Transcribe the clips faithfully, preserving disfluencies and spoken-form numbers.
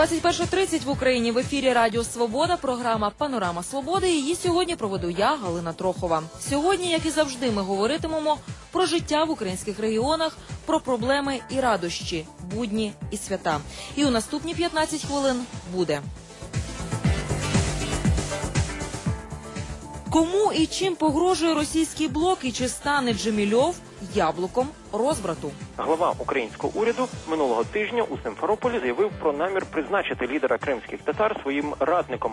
двадцять перша тридцять в Україні. В ефірі Радіо Свобода, програма «Панорама Свободи». Її сьогодні проведу я, Галина Трохова. Сьогодні, як і завжди, ми говоритимемо про життя в українських регіонах, про проблеми і радощі, будні і свята. І у наступні п'ятнадцять хвилин буде. Кому і чим погрожує російський блок і чи стане Джемільов яблуком розбрату? Глава українського уряду минулого тижня у Симферополі заявив про намір призначити лідера кримських татар своїм радником.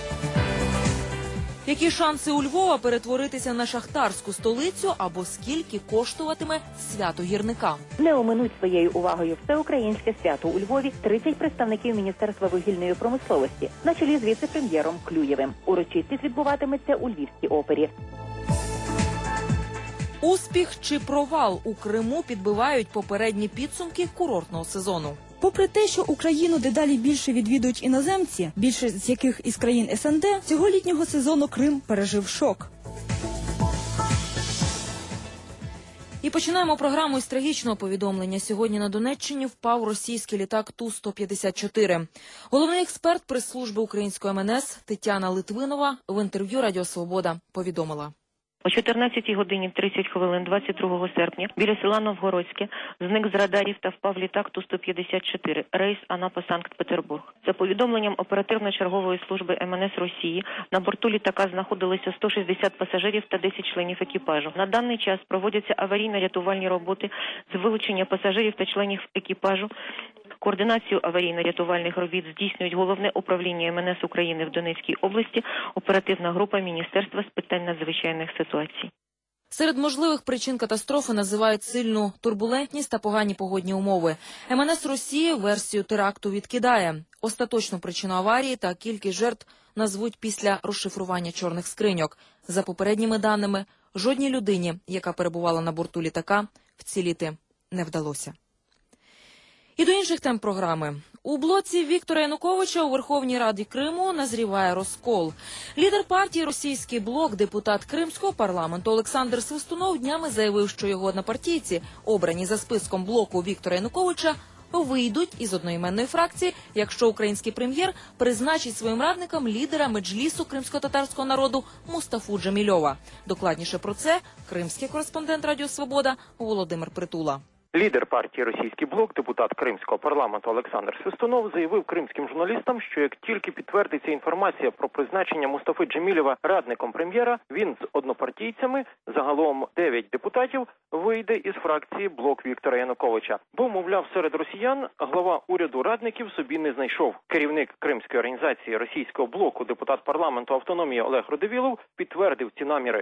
Які шанси у Львова перетворитися на шахтарську столицю або скільки коштуватиме свято гірника? Не оминуть своєю увагою всеукраїнське свято у Львові тридцять представників Міністерства вугільної промисловості на чолі з віце-прем'єром Клюєвим. Урочистість відбуватиметься у Львівській опері. Успіх чи провал у Криму підбивають попередні підсумки курортного сезону. Попри те, що Україну дедалі більше відвідують іноземці, більше з яких із країн ес ен де, цього літнього сезону Крим пережив шок. І починаємо програму із трагічного повідомлення. Сьогодні на Донеччині впав російський літак Ту сто п'ятдесят чотири. Головний експерт прес-служби української ем ен ес Тетяна Литвинова в інтерв'ю Радіо Свобода повідомила. О чотирнадцятій годині тридцять хвилин двадцять другого серпня біля села Новгородське зник з радарів та впав літак Ту сто п'ятдесят чотири, рейс Анапа-Санкт-Петербург. За повідомленням оперативно-чергової служби ем ен ес Росії, на борту літака знаходилося сто шістдесят пасажирів та десять членів екіпажу. На даний час проводяться аварійно-рятувальні роботи з вилучення пасажирів та членів екіпажу. Координацію аварійно-рятувальних робіт здійснюють Головне управління ем ен ес України в Донецькій області, оперативна група Міністерства з питань надзвичайних ситуацій. Серед можливих причин катастрофи називають сильну турбулентність та погані погодні умови. ем ен ес Росії версію теракту відкидає. Остаточну причину аварії та кількість жертв назвуть після розшифрування чорних скриньок. За попередніми даними, жодній людині, яка перебувала на борту літака, вціліти не вдалося. І до інших тем програми. У блоці Віктора Януковича у Верховній Раді Криму назріває розкол. Лідер партії «Російський блок», депутат Кримського парламенту Олександр Свистунов днями заявив, що його однопартійці, обрані за списком блоку Віктора Януковича, вийдуть із одноіменної фракції, якщо український прем'єр призначить своїм радником лідера меджлісу кримсько-татарського народу Мустафу Джемільова. Докладніше про це кримський кореспондент Радіо Свобода Володимир Притула. Лідер партії «Російський блок», депутат Кримського парламенту Олександр Свистунов заявив кримським журналістам, що як тільки підтвердиться інформація про призначення Мустафи Джемільова радником прем'єра, він з однопартійцями, загалом дев'ять депутатів, вийде із фракції «Блок Віктора Януковича». Бо, мовляв, серед росіян глава уряду радників собі не знайшов. Керівник кримської організації «Російського блоку», депутат парламенту автономії Олег Радивілов підтвердив ці наміри.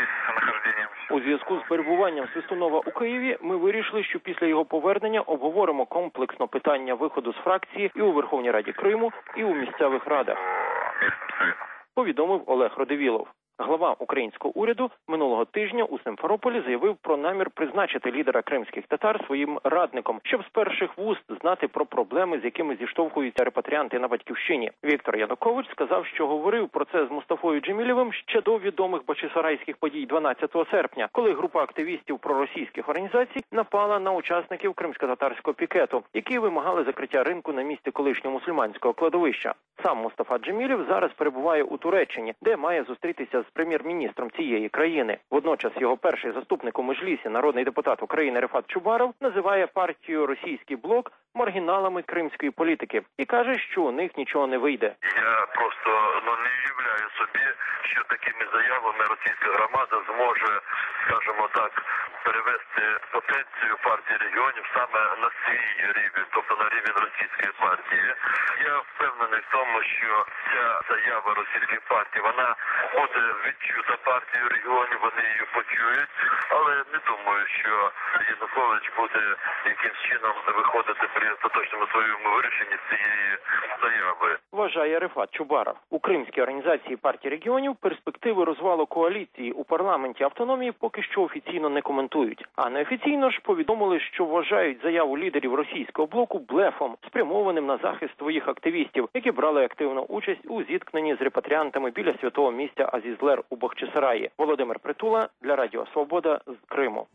У зв'язку з перебуванням Свистунова у Києві ми вирішили, що після його повернення обговоримо комплексно питання виходу з фракції і у Верховній Раді Криму, і у місцевих радах, повідомив Олег Радивілов. Глава українського уряду минулого тижня у Симферополі заявив про намір призначити лідера кримських татар своїм радником, щоб з перших вуст знати про проблеми, з якими зіштовхуються репатріанти на батьківщині. Віктор Янукович сказав, що говорив про це з Мустафою Джемільовим ще до відомих бачисарайських подій дванадцятого серпня, коли група активістів проросійських організацій напала на учасників кримсько-татарського пікету, які вимагали закриття ринку на місці колишнього мусульманського кладовища. Сам Мустафа Джемільов зараз перебуває у Туреччині, де має зустрітися з прем'єр-міністром цієї країни. Водночас його перший заступник у Меджлісі, народний депутат України Рефат Чубаров, називає партію «Російський блок» маргіналами кримської політики і каже, що у них нічого не вийде. Я просто ну, не уявляю собі, що такими заявами російська громада зможе, скажімо так, перевести потенцію партії регіонів саме на свій рівень, тобто на рівень російської партії. Я впевнений в тому, що ця заява російської партії, вона буде відчута партією регіонів, вони її почують, але не думаю, що Янукович буде якимсь чином виходити при остаточному своєму вирішенні цієї заяви. Вважає Рефат Чубаров. У кримській організації партії регіонів перспективи розвалу коаліції у парламенті автономії поки що офіційно не коментують. А неофіційно ж повідомили, що вважають заяву лідерів російського блоку блефом, спрямованим на захист своїх активістів, які брали активну участь у зіткненні з репатріантами біля святого місця Азізлер у Бахчисараї. Володимир Притула для Радіо Свобода з Криму.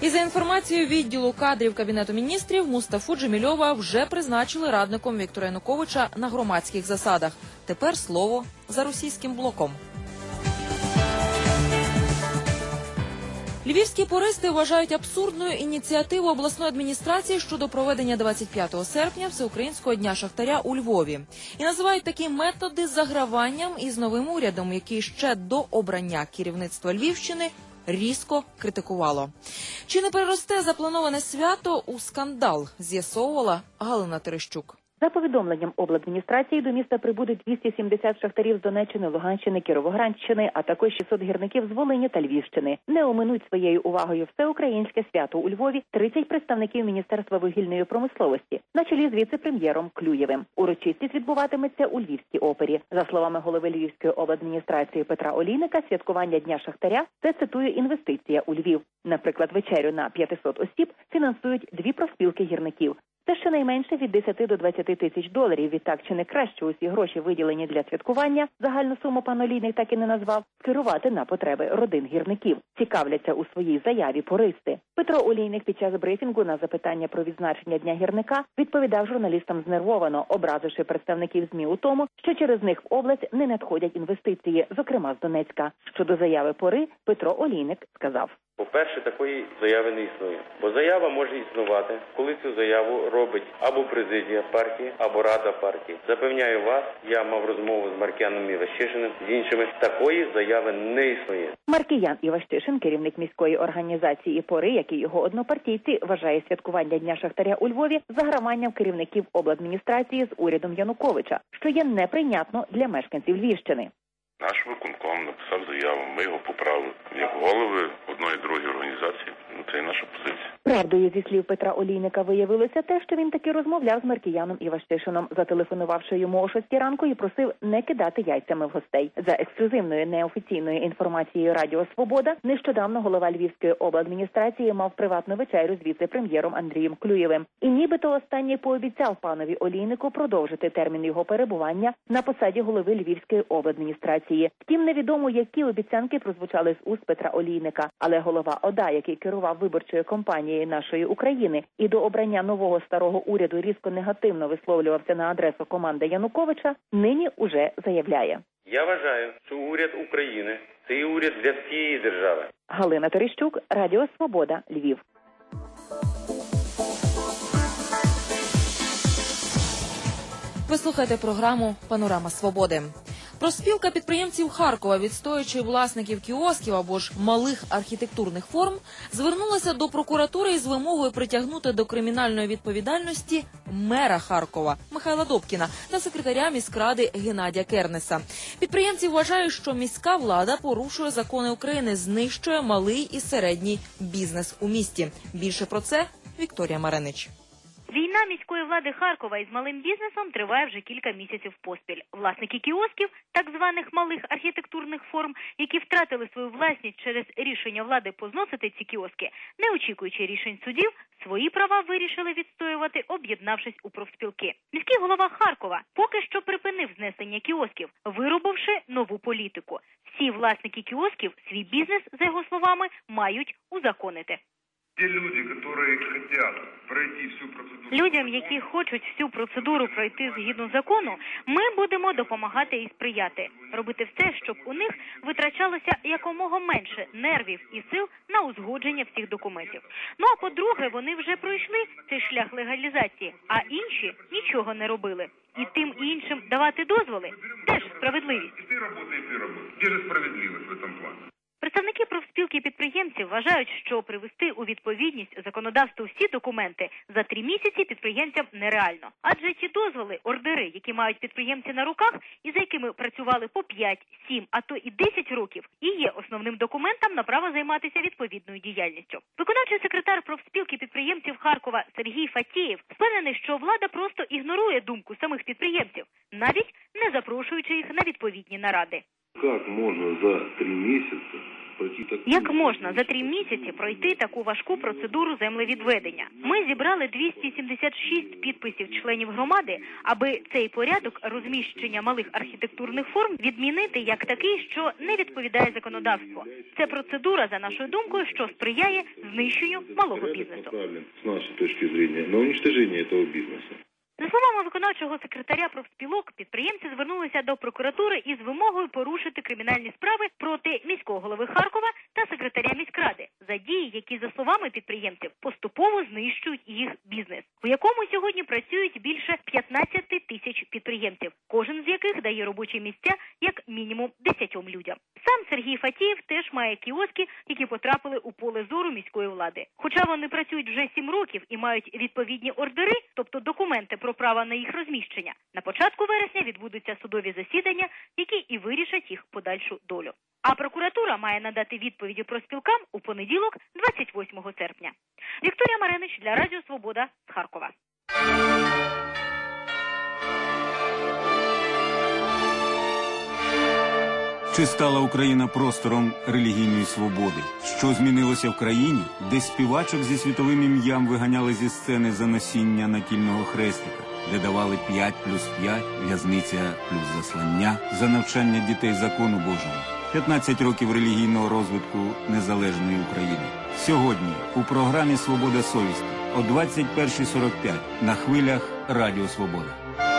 І за інформацією відділу кадрів Кабінету міністрів, Мустафу Джемільова вже призначили радником Віктора Януковича на громадських засадах. Тепер слово за російським блоком. Львівські пористи вважають абсурдною ініціативу обласної адміністрації щодо проведення двадцять п'ятого серпня Всеукраїнського дня шахтаря у Львові. І називають такі методи заграванням із новим урядом, який ще до обрання керівництва Львівщини різко критикувало. Чи не переросте заплановане свято у скандал, з'ясовувала Галина Терещук. За повідомленням обладміністрації, до міста прибудуть двісті сімдесят шахтарів з Донеччини, Луганщини, Кіровоградщини, а також шістсот гірників з Волині та Львівщини. Не оминуть своєю увагою всеукраїнське свято у Львові тридцять представників Міністерства вугільної промисловості, на чолі з віце-прем'єром Клюєвим. Урочистість відбуватиметься у Львівській опері. За словами голови Львівської обладміністрації Петра Олійника, святкування Дня шахтаря – це, цитую, інвестиція у Львів. Наприклад, вечерю на п'ятсот осіб фінансують дві профспілки гірників. Це щонайменше від десяти до двадцяти тисяч доларів. Відтак, чи не краще усі гроші, виділені для святкування, загальну суму пан Олійник так і не назвав, скерувати на потреби родин гірників. Цікавляться у своїй заяві пористи. Петро Олійник під час брифінгу на запитання про відзначення Дня гірника відповідав журналістам знервовано, образивши представників ЗМІ у тому, що через них в область не надходять інвестиції, зокрема з Донецька. Щодо заяви пори, Петро Олійник сказав. По-перше, такої заяви не існує. Бо заява може існувати, коли цю заяву робить або президія партії, або рада партії. Запевняю вас, я мав розмову з Маркіяном Іващишиним, з іншими. Такої заяви не існує. Маркіян Іващишин, керівник міської організації «Пори», як і його однопартійці, вважає святкування Дня шахтаря у Львові заграванням керівників обладміністрації з урядом Януковича, що є неприйнятно для мешканців Львівщини. Наш виконком написав заяву, ми його поправили. Як голови одної і другої організації, це і наша позиція. Правдою, зі слів Петра Олійника, виявилося те, що він таки розмовляв з Маркіяном Іващишином, зателефонувавши йому о шостій ранку і просив не кидати яйцями в гостей. За ексклюзивною неофіційною інформацією Радіо Свобода, нещодавно голова Львівської обладміністрації мав приватну вечерю з віце-прем'єром Андрієм Клюєвим. І нібито останній пообіцяв панові Олійнику продовжити термін його перебування на посаді голови Львівської обладміністрації. Втім, невідомо, які обіцянки прозвучали з уст Петра Олійника. Але голова ОДА, який керував виборчою кампанією нашої України і до обрання нового старого уряду різко негативно висловлювався на адресу команди Януковича, нині уже заявляє. Я вважаю, що уряд України – це і уряд для всієї держави. Галина Терещук, Радіо Свобода, Львів. Ви слухаєте програму «Панорама Свободи». Профспілка підприємців Харкова, відстоюючи власників кіосків або ж малих архітектурних форм, звернулася до прокуратури із вимогою притягнути до кримінальної відповідальності мера Харкова Михайла Добкіна та секретаря міськради Геннадія Кернеса. Підприємці вважають, що міська влада порушує закони України, знищує малий і середній бізнес у місті. Більше про це Вікторія Маренич. Війна міської влади Харкова із малим бізнесом триває вже кілька місяців поспіль. Власники кіосків, так званих малих архітектурних форм, які втратили свою власність через рішення влади позносити ці кіоски, не очікуючи рішень судів, свої права вирішили відстоювати, об'єднавшись у профспілки. Міський голова Харкова поки що припинив знесення кіосків, виробивши нову політику. Всі власники кіосків свій бізнес, за його словами, мають узаконити. Ті люди, які хочуть пройти всю процедуру... Людям, які хочуть всю процедуру пройти згідно закону, ми будемо допомагати і сприяти. Робити все, щоб у них витрачалося якомога менше нервів і сил на узгодження всіх документів. Ну а по-друге, вони вже пройшли цей шлях легалізації, а інші нічого не робили. І тим іншим давати дозволи – теж справедливість. І ти робота, і ти робота. Де ж справедливість в цьому плані? Представники профспілки підприємців вважають, що привести у відповідність законодавству всі документи за три місяці підприємцям нереально. Адже ті дозволи, ордери, які мають підприємці на руках і за якими працювали по п'ять, сім, а то і десять років, і є основним документом на право займатися відповідною діяльністю. Виконавчий секретар профспілки підприємців Харкова Сергій Фатєєв впевнений, що влада просто ігнорує думку самих підприємців, навіть не запрошуючи їх на відповідні наради. Как можно за три месяца Як можна за три місяці пройти таку важку процедуру землевідведення? Ми зібрали двісті сімдесят шість підписів членів громади, аби цей порядок розміщення малих архітектурних форм відмінити як такий, що не відповідає законодавству. Це процедура, за нашою думкою, що сприяє знищенню малого бізнесу. З нашої точки зору, на уничтоження цього бізнесу. За словами виконавчого секретаря профспілок, підприємці звернулися до прокуратури із вимогою порушити кримінальні справи проти міського голови Харкова та секретаря міськради за дії, які, за словами підприємців, поступово знищують їх бізнес, у якому сьогодні працюють більше п'ятнадцяти тисяч підприємців, кожен з яких дає робочі місця як мінімум десятьом людям. Сам Сергій Фатієв теж має кіоски, які потрапили у поле зору міської влади. Хоча вони працюють вже сім років і мають відповідні ордери, тобто документи про право на їх розміщення, на початку вересня відбудуться судові засідання, які і вирішать їх подальшу долю. А прокуратура має надати відповіді профспілкам у понеділок, двадцять восьмого серпня. Вікторія Маренич для Радіо Свобода з Харкова. Чи стала Україна простором релігійної свободи? Що змінилося в країні, де співачок зі світовим ім'ям виганяли зі сцени за носіння натільного хрестика, де давали п'ять плюс п'ять, в'язниця плюс заслання за навчання дітей закону Божого? п'ятнадцять років релігійного розвитку незалежної України. Сьогодні у програмі «Свобода совісті» о двадцять першій сорок п'ять на хвилях Радіо Свобода.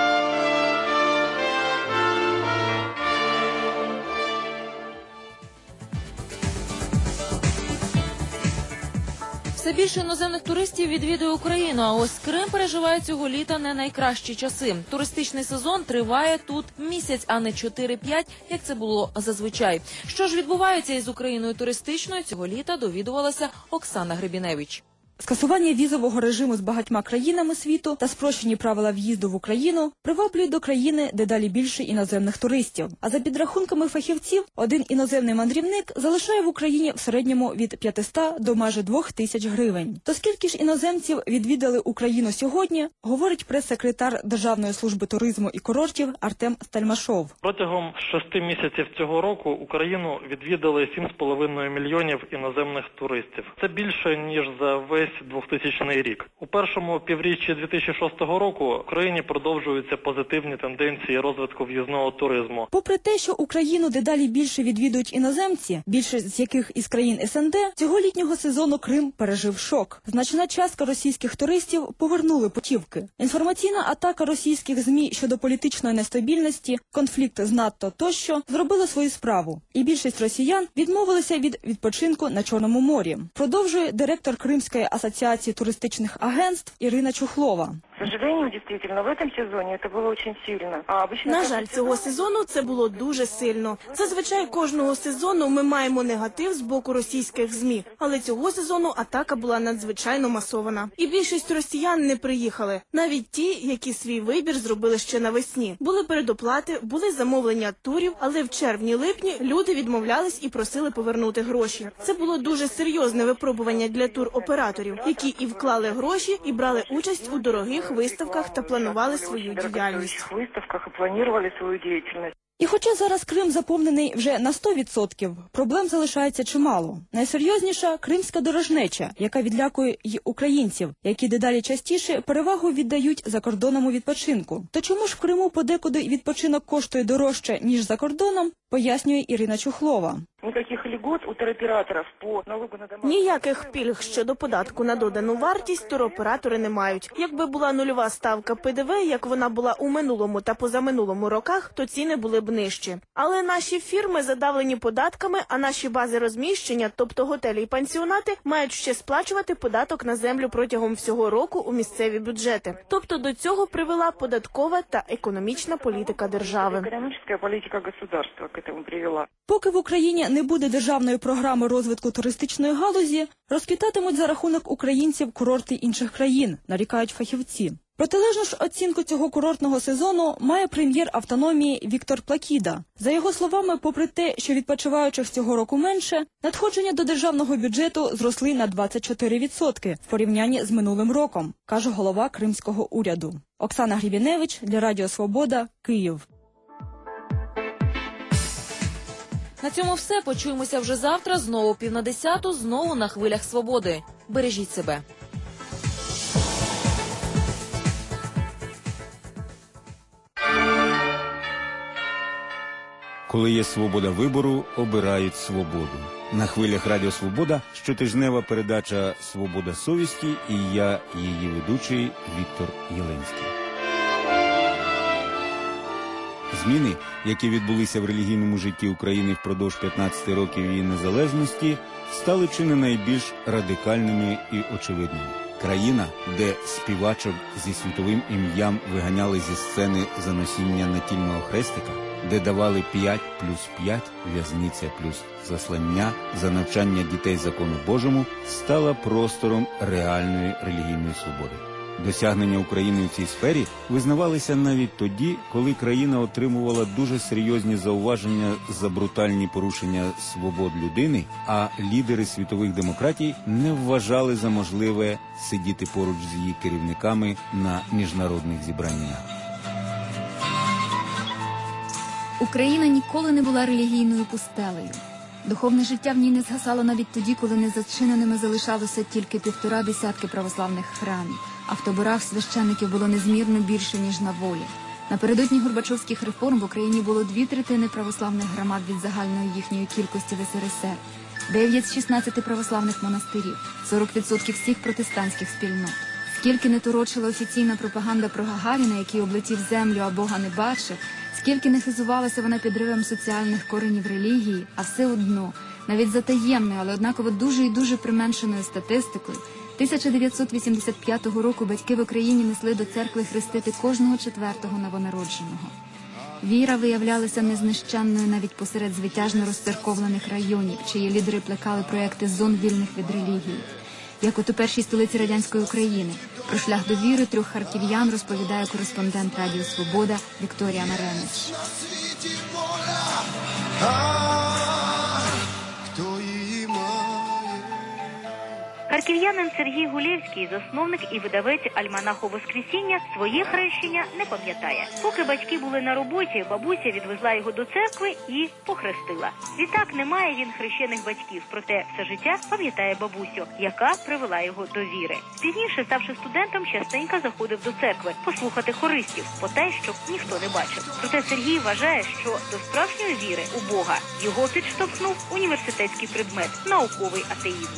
Все більше іноземних туристів відвідує Україну, а ось Крим переживає цього літа не найкращі часи. Туристичний сезон триває тут місяць, а не чотири-п'ять, як це було зазвичай. Що ж відбувається із Україною туристичною, цього літа довідувалася Оксана Гребіневич. Скасування візового режиму з багатьма країнами світу та спрощені правила в'їзду в Україну приваблюють до країни дедалі більше іноземних туристів. А за підрахунками фахівців, один іноземний мандрівник залишає в Україні в середньому від п'ятисот до майже двох тисяч гривень. То скільки ж іноземців відвідали Україну сьогодні, говорить прес-секретар Державної служби туризму і курортів Артем Стельмашов. Протягом шести місяців цього року Україну відвідали сім з половиною мільйонів іноземних туристів. Це більше, ніж за весь двохтисячний рік. У першому півріччі дві тисячі шостого року в Україні продовжуються позитивні тенденції розвитку в'їзного туризму. Попри те, що Україну дедалі більше відвідують іноземці, більшість з яких із країн ес ен де, цього літнього сезону Крим пережив шок. Значна частка російських туристів повернули путівки. Інформаційна атака російських ЗМІ щодо політичної нестабільності, конфлікт з НАТО тощо зробили свою справу. І більшість росіян відмовилися від відпочинку на Чорному морі. Продовжує директор Кримської асоціації туристичних агентств Ірина Чухлова. К сожалению, действительно, в этом сезоне это было очень сильно. А обычно... На жаль, цього сезону це було дуже сильно. Зазвичай кожного сезону ми маємо негатив з боку російських ЗМІ, але цього сезону атака була надзвичайно масована. І більшість росіян не приїхали, навіть ті, які свій вибір зробили ще навесні. Були передоплати, були замовлення турів, але в червні-липні люди відмовлялись і просили повернути гроші. Це було дуже серйозне випробування для туроператорів, які і вклали гроші, і брали участь у дорогих виставках та планували свою діяльність. Виставках і планували свою діяльність. І хоча зараз Крим заповнений вже на сто відсотків, проблем залишається чимало. Найсерйозніша – кримська дорожнеча, яка відлякує й українців, які дедалі частіше перевагу віддають закордонному відпочинку. То чому ж в Криму подекуди відпочинок коштує дорожче, ніж за кордоном, пояснює Ірина Чухлова. Ніяких льгот у туроператорів по налогу на дома. Ніяких пільг щодо податку на додану вартість туроператори не мають. Якби була нульова ставка пе де ве, як вона була у минулому та позаминулому роках, то ціни були б нижчі. Але наші фірми задавлені податками, а наші бази розміщення, тобто готелі і пансіонати, мають ще сплачувати податок на землю протягом всього року у місцеві бюджети. Тобто до цього привела податкова та економічна політика держави. Економічна політика государства к этому привела. Поки в Україні не буде державної програми розвитку туристичної галузі, розквітатимуть за рахунок українців курорти інших країн, нарікають фахівці. Протилежну ж оцінку цього курортного сезону має прем'єр автономії Віктор Плакіда. За його словами, попри те, що відпочиваючих цього року менше, надходження до державного бюджету зросли на двадцять чотири відсотки в порівнянні з минулим роком, каже голова кримського уряду. Оксана Гребіневич для Радіо Свобода, Київ. На цьому все. Почуємося вже завтра. Знову о пів на десяту, знову на хвилях свободи. Бережіть себе. Коли є свобода вибору, обирають свободу. На хвилях Радіо Свобода щотижнева передача «Свобода совісті» і я, її ведучий Віктор Єленський. Зміни, які відбулися в релігійному житті України впродовж п'ятнадцяти років її незалежності, стали чи не найбільш радикальними і очевидними. Країна, де співачок зі світовим ім'ям виганяли зі сцени за носіння натільного хрестика, де давали п'ять плюс п'ять, в'язниця плюс заслання за навчання дітей закону Божому, стала простором реальної релігійної свободи. Досягнення України у цій сфері визнавалися навіть тоді, коли країна отримувала дуже серйозні зауваження за брутальні порушення свобод людини, а лідери світових демократій не вважали за можливе сидіти поруч з її керівниками на міжнародних зібраннях. Україна ніколи не була релігійною пустелею. Духовне життя в ній не згасало навіть тоді, коли незачиненими залишалося тільки півтора десятки православних храмів, а в таборах священиків було незмірно більше, ніж на волі. Напередодні Горбачовських реформ в Україні було дві третини православних громад від загальної їхньої кількості в ес ер ес ер, дев'ять з шістнадцяти православних монастирів, сорок відсотків всіх протестантських спільнот. Скільки не торочила офіційна пропаганда про Гагаріна, який облетів землю, а Бога не бачив, скільки не хизувалася вона підривом соціальних коренів релігії, а все одно, навіть за таємною, але однаково дуже і дуже применшеною статистикою, тисяча дев'ятсот вісімдесят п'ятого року батьки в Україні несли до церкви хрестити кожного четвертого новонародженого. Віра виявлялася незнищенною навіть посеред звитяжно розцерковлених районів, чиї лідери плекали проекти зон вільних від релігії. Як от у першій столиці радянської України. Про шлях до віри трьох харків'ян розповідає кореспондент Радіо Свобода Вікторія Маренець. Харків'янин Сергій Гулєвський, засновник і видавець альманаху «Воскресіння», своє хрещення не пам'ятає. Поки батьки були на роботі, бабуся відвезла його до церкви і похрестила. Відтак немає він хрещених батьків, проте все життя пам'ятає бабусю, яка привела його до віри. Пізніше, ставши студентом, частенько заходив до церкви послухати хористів, потай, щоб ніхто не бачив. Проте Сергій вважає, що до справжньої віри у Бога його підштовхнув університетський предмет – науковий атеїзм.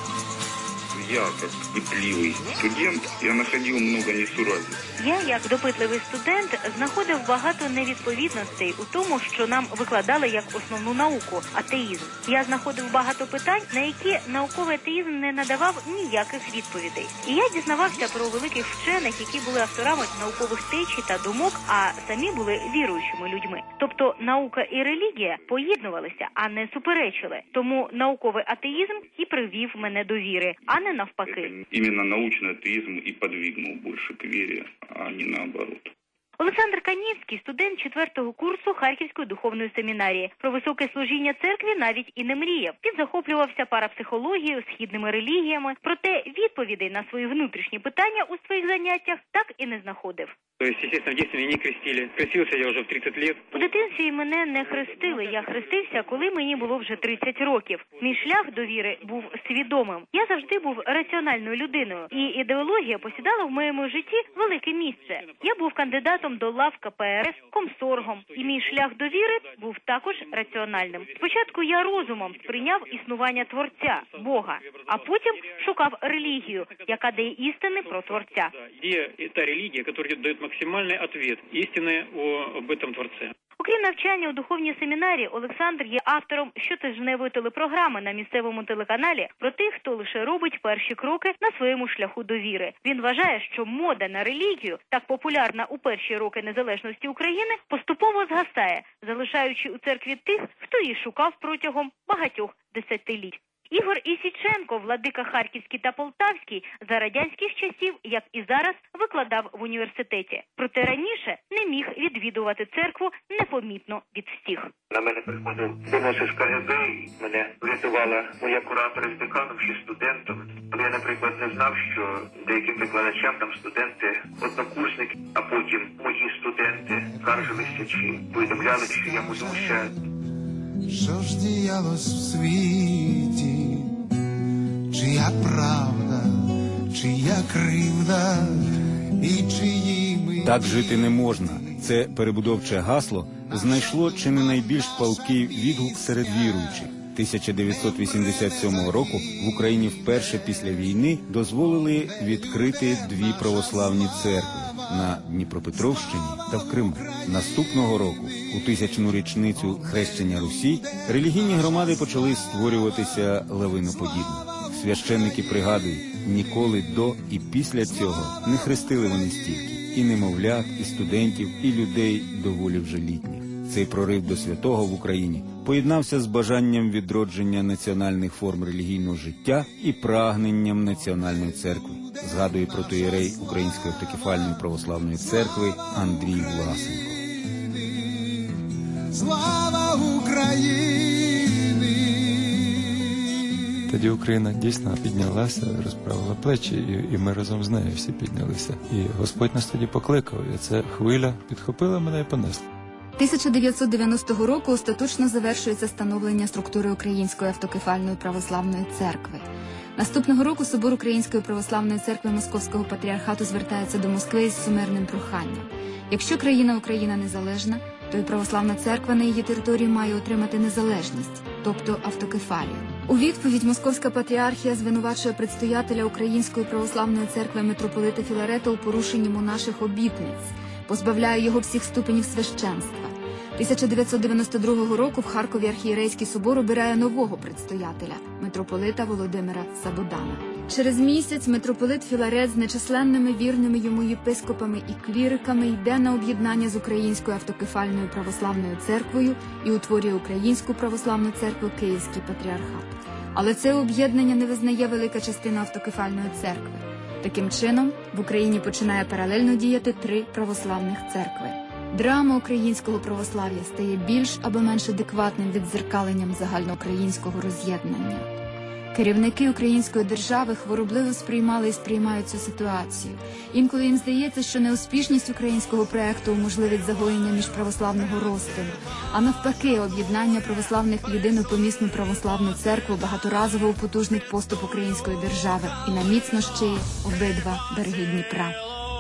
Я, как пытливый студент, я находил много несуразиц. Я, як допитливий студент, знаходив багато невідповідностей у тому, що нам викладали як основну науку – атеїзм. Я знаходив багато питань, на які науковий атеїзм не надавав ніяких відповідей. І я дізнавався про великих вчених, які були авторами наукових течій та думок, а самі були віруючими людьми. Тобто наука і релігія поєднувалися, а не суперечили. Тому науковий атеїзм і привів мене до віри, а не навпаки. Именно научный атеизм и подвигнул больше к вере, а не наоборот. Олександр Канівський – студент четвертого курсу Харківської духовної семінарії. Про високе служіння церкві навіть і не мріяв. Він захоплювався парапсихологією, східними релігіями. Проте відповідей на свої внутрішні питання у своїх заняттях так і не знаходив. То есть, естественно, в детстве меня не крестили. Крестился я уже в тридцать лет. У дитинстві мене не хрестили. Я хрестився, коли мені було вже тридцять років. Мій шлях до віри був свідомим. Я завжди був раціональною людиною. І ідеологія посідала в моєму житті велике місце. Я був кандидатом до лав ка пе ер ес, комсоргом. І мій шлях до віри був також раціональним. Спочатку я розумом сприйняв існування Творця, Бога. А потім шукав релігію, яка дає істини про Творця. Де та релігія, яка дає максимальний відповідь, істини об этом Творце. Окрім навчання у духовній семінарії, Олександр є автором щотижневої телепрограми на місцевому телеканалі про тих, хто лише робить перші кроки на своєму шляху до віри. Він вважає, що мода на релігію, так популярна у перші роки незалежності України, поступово згасає, залишаючи у церкві тих, хто її шукав протягом багатьох десятиліть. Ігор Ісіченко, владика Харківський та Полтавський, за радянських часів, як і зараз, викладав в університеті. Проте раніше не міг відвідувати церкву непомітно від всіх. На мене приходив доносиш ка ге бе, мене врятувала моя куратора з деканом чи студентом. Я, наприклад, не знав, що деяким викладачам, там студенти, однокурсники, а потім мої студенти скаржилися чи повідомляли, що я молюся. що ж діялось в світі, чия правда, чия кривда і чиї ми... Так жити не можна. Це перебудовче гасло знайшло чи не найбільш палкий відгук серед віруючих. тисяча дев'ятсот вісімдесят сьомого року в Україні вперше після війни дозволили відкрити дві православні церкви на Дніпропетровщині та в Криму. Наступного року, у тисячну річницю хрещення Русі, релігійні громади почали створюватися лавиноподібно. Священники пригадують, ніколи до і після цього не хрестили вони стільки і немовлят, і студентів, і людей доволі вже літніх. Цей прорив до святого в Україні поєднався з бажанням відродження національних форм релігійного життя і прагненням національної церкви, згадує протоієрей Української автокефальної православної церкви Андрій Власенко. Слава Україні! Тоді Україна дійсно піднялася, розправила плечі, і, і ми разом з нею всі піднялися. І Господь нас тоді покликав, і ця хвиля підхопила мене і понесла. тисяча дев'ятсот дев'яностого року остаточно завершується становлення структури Української автокефальної православної церкви. Наступного року Собор Української православної церкви Московського патріархату звертається до Москви із сумирним проханням. Якщо країна Україна незалежна, то і православна церква на її території має отримати незалежність, тобто автокефалію. У відповідь Московська патріархія звинувачує предстоятеля Української православної церкви митрополита Філарета у порушенні монаших обітниць, позбавляє його всіх ступенів священства. тисяча дев'ятсот дев'яносто другого року в Харкові архієрейський собор обирає нового предстоятеля – митрополита Володимира Сабодана. Через місяць митрополит Філарет з нечисленними вірними йому єпископами і кліриками йде на об'єднання з Українською автокефальною православною церквою і утворює Українську православну церкву Київський патріархат. Але це об'єднання не визнає велика частина автокефальної церкви. Таким чином, в Україні починає паралельно діяти три православних церкви. Драма українського православ'я стає більш або менш адекватним віддзеркаленням загальноукраїнського роз'єднання. Керівники української держави хворобливо сприймали і сприймають цю ситуацію. Інколи їм здається, що неуспішність українського проекту уможливить загоєння міжправославного розпину, а навпаки, об'єднання православних в єдину помісну православну церкву багаторазово употужнить поступ української держави і на міцно щиє обидва береги Дніпра.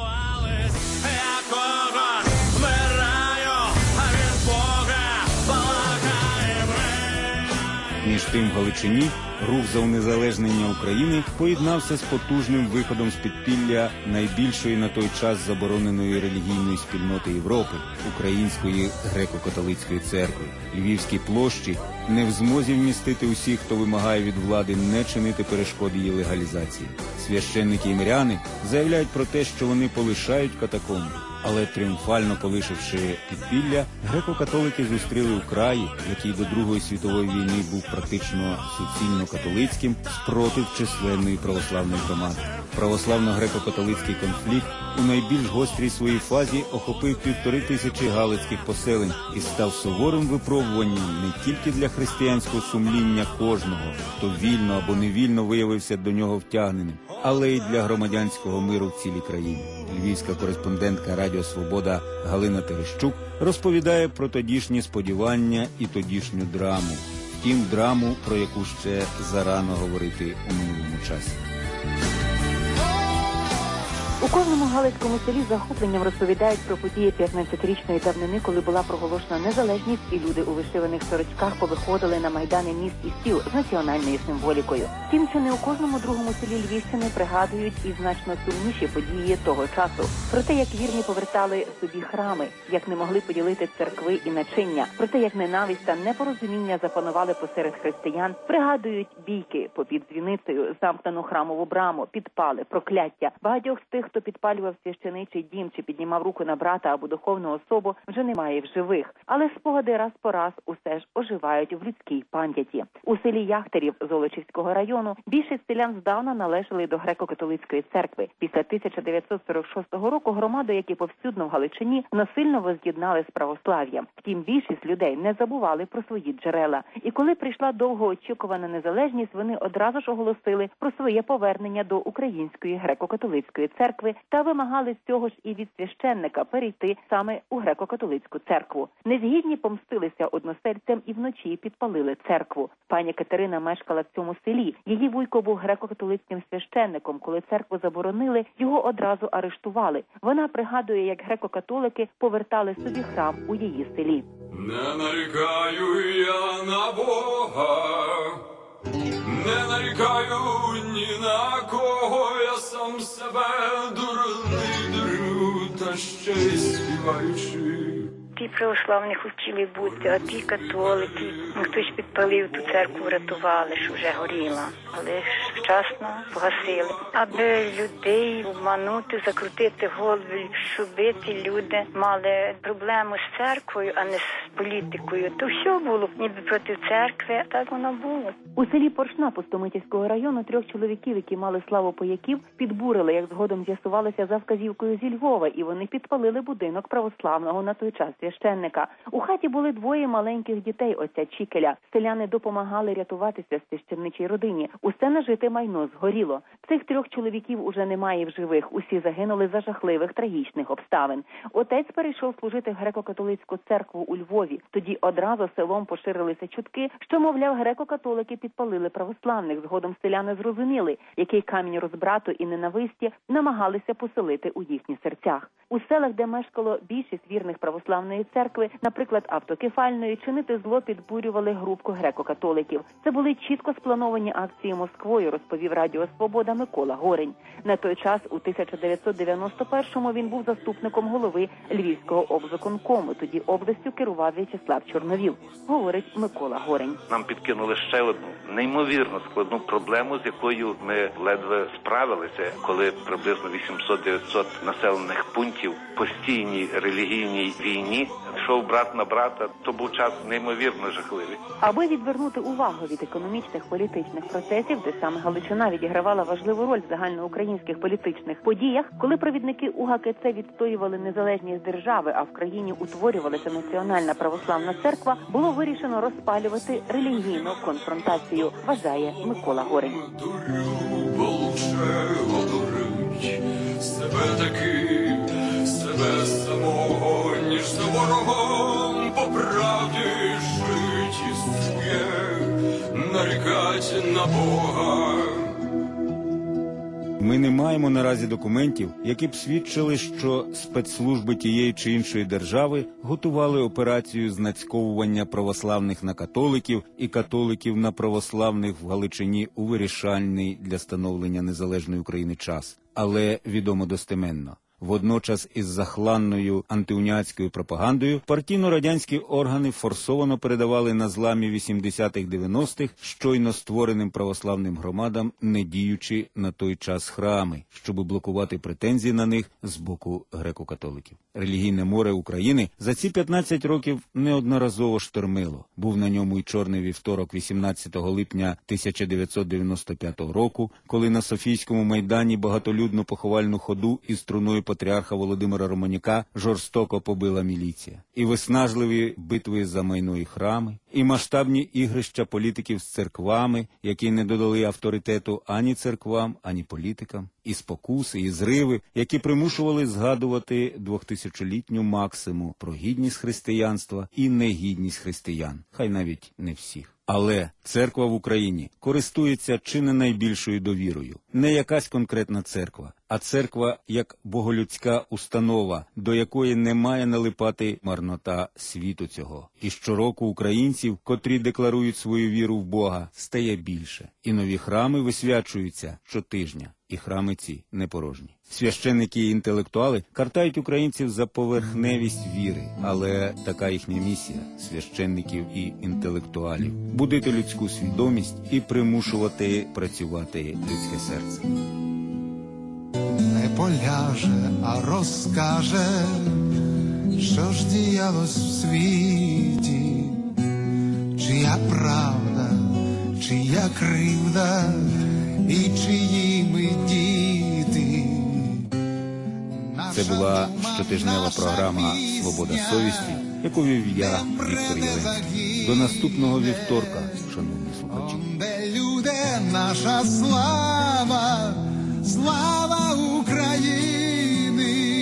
Між тим в Галичині рух за унезалежнення України поєднався з потужним виходом з підпілля найбільшої на той час забороненої релігійної спільноти Європи – Української греко-католицької церкви. Львівські площі не в змозі вмістити усіх, хто вимагає від влади не чинити перешкод її легалізації. Священники і миряни заявляють про те, що вони полишають катакомби. Але тріумфально полишивши підпілля, греко-католики зустріли у краї, який до Другої світової війни був практично суцільно католицьким, спротив численної православної громади. Православно-греко-католицький конфлікт у найбільш гострій своїй фазі охопив півтори тисячі галицьких поселень і став суворим випробуванням не тільки для християнського сумління кожного, хто вільно або невільно виявився до нього втягненим, але й для громадянського миру в цілій країні. Львівська кореспондентка Радіо Свобода Галина Терещук розповідає про тодішні сподівання і тодішню драму. Втім, драму, про яку ще зарано говорити у минулому часі. У кожному галицькому селі з захопленням розповідають про події п'ятнадцятирічної давнини, коли була проголошена незалежність, і люди у вишиваних сорочках повиходили на майдани міст і сіл з національною символікою. Втім, що не у кожному другому селі Львівщини пригадують і значно сумніші події того часу. Про те, як вірні повертали собі храми, як не могли поділити церкви і начиння, про те, як ненависть та непорозуміння запанували посеред християн, пригадують бійки попід дзвіницею, замкнену храмову браму, підпали, прокляття. Багатьох з тих, хто підпалював священичий дім чи піднімав руку на брата або духовну особу, вже немає в живих. Але спогади раз по раз усе ж оживають в людській пам'яті. У селі Яхтерів Золочівського району більшість селян здавна належали до греко-католицької церкви. Після тисяча дев'ятсот сорок шостого року громаду, які повсюдно в Галичині, насильно воз'єднали з православ'ям. Втім, більшість людей не забували про свої джерела. І коли прийшла довгоочікувана незалежність, вони одразу ж оголосили про своє повернення до Української греко-католицької церкви церкви та вимагали цього ж і від священника перейти саме у греко-католицьку церкву. Незгідні помстилися односельцям і вночі підпалили церкву. Пані Катерина мешкала в цьому селі. Її вуйко був греко-католицьким священником. Коли церкву заборонили, його одразу арештували. Вона пригадує, як греко-католики повертали собі храм у її селі. Не нарікаю я на Бога, не нарікаю ні на кого, я сам себе дурний дурю, та ще й співаючи. Ті православні хотіли бути, а ті католики. Хтось підпалив ту церкву, врятували, що вже горіла. Але ж вчасно погасили. Аби людей обманути, закрутити голови, щоб ті люди мали проблему з церквою, а не з політикою. То все було ніби проти церкви, так воно було. У селі Поршна Пустомитівського району трьох чоловіків, які мали славу пояків, підбурили, як згодом з'ясувалося, за вказівкою зі Львова, і вони підпалили будинок православного на той час священника. У хаті були двоє маленьких дітей отця Чікеля. Селяни допомагали рятуватися священничій родині. Усе нажите майно згоріло. Цих трьох чоловіків уже немає в живих. Усі загинули за жахливих трагічних обставин. Отець перейшов служити в греко-католицьку церкву у Львові. Тоді одразу селом поширилися чутки, що, мовляв, греко-католики підпалили православних. Згодом селяни зрозуміли, який камінь розбрату і ненависті намагалися поселити у їхніх серцях. У селах, де мешкало більшість вірних православної церкви, наприклад, автокефальної, чинити зло підбурювали групку греко-католиків. Це були чітко сплановані акції Москвою, розповів Радіо Свобода Микола Горень. На той час, у тисяча дев'ятсот дев'яносто першому, він був заступником голови Львівського облвиконкому. Тоді областю керував В'ячеслав Чорновіл, говорить Микола Горень. Нам підкинули ще одну неймовірно складну проблему, з якою ми ледве справилися, коли приблизно вісімсот-дев'ятсот населених пунктів в постійній релігійній війні йшов брат на брата. То був час неймовірно жахливий. Аби відвернути увагу від економічних політичних процесів, де саме Галичина відігравала важливу роль в загальноукраїнських політичних подіях, коли провідники УГКЦ відстоювали незалежність держави, а в країні утворювалася національна православна церква, було вирішено розпалювати релігійну конфронтацію, вважає Микола Горень. Себе таки, себе самого, ніж за ворогом по правді жить існує, нарікать на Бога. Ми не маємо наразі документів, які б свідчили, що спецслужби тієї чи іншої держави готували операцію з нацьковування православних на католиків і католиків на православних в Галичині у вирішальний для становлення незалежної України час. Але відомо достеменно. Водночас із захланною антиуніатською пропагандою партійно-радянські органи форсовано передавали на зламі вісімдесятих-дев'яностих щойно створеним православним громадам недіючі на той час храми, щоб блокувати претензії на них з боку греко-католиків. Релігійне море України за ці п'ятнадцять років неодноразово штормило. Був на ньому й чорний вівторок вісімнадцятого липня тисяча дев'ятсот дев'яносто п'ятого року, коли на Софійському майдані багатолюдну поховальну ходу із труною патріарха Володимира Романіка жорстоко побила міліція. І виснажливі битви за майно і храми, і масштабні ігрища політиків з церквами, які не додали авторитету ані церквам, ані політикам, і спокуси, і зриви, які примушували згадувати двохтисячолітню максиму про гідність християнства і негідність християн, хай навіть не всіх. Але церква в Україні користується чи не найбільшою довірою. Не якась конкретна церква, а церква як боголюдська установа, до якої не має налипати марнота світу цього. І щороку українців, котрі декларують свою віру в Бога, стає більше. І нові храми висвячуються щотижня. І храми ці не порожні. Священники і інтелектуали картають українців за поверхневість віри, але така їхня місія – священників і інтелектуалів – будити людську свідомість і примушувати працювати людське серце. Не поляже, а розкаже, що ж діялось в світі, чия правда, чия кривда, і чиї ми діти. Це була щотижнева програма «Свобода совісті», яку вів я, Віктор Єленський. До наступного вівторка, шановні слухачі. Де люди, наша слава, слава Україні!